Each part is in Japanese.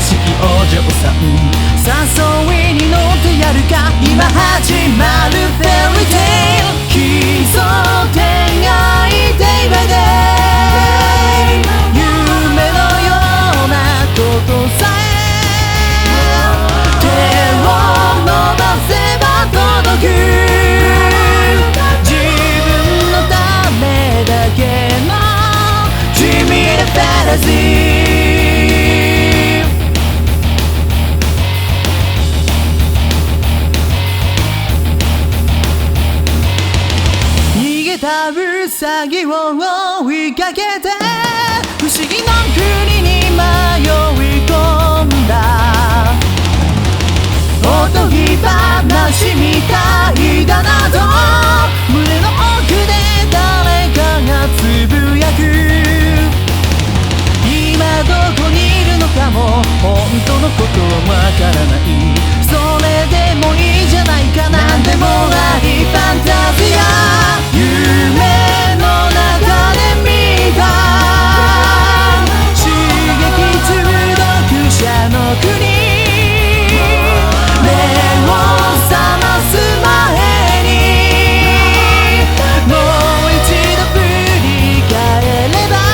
しきお嬢さん、誘いに乗ってやるか、今始まるフェリーテイル、奇想天外デイバイデイ、夢のようなことさえ手を伸ばせば届く、自分のためだけの地味なファンタジー、ウサギを追いかけて不思議な国に迷い込んだ、おとぎ話みたいだなと胸の奥で誰かがつぶやく、今どこにいるのかも本当のことはわからない、それでもいいじゃないか、なんでもありファンタジア、夢の中で見た刺激中毒者の国、目を覚ます前にもう一度振り返れば、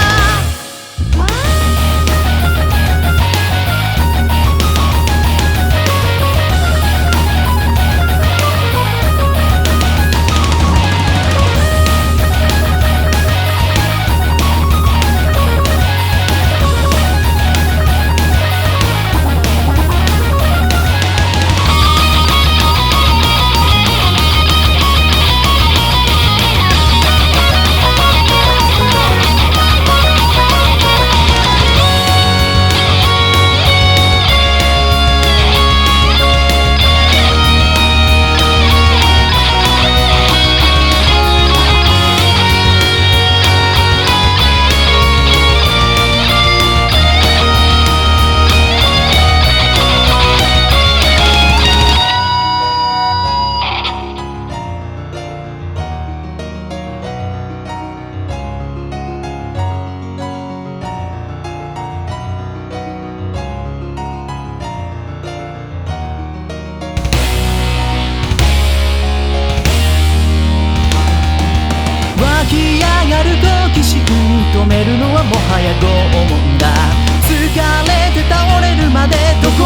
湧き上がる好奇心止めるのはもはや拷問だ、疲れて倒れるまでどこ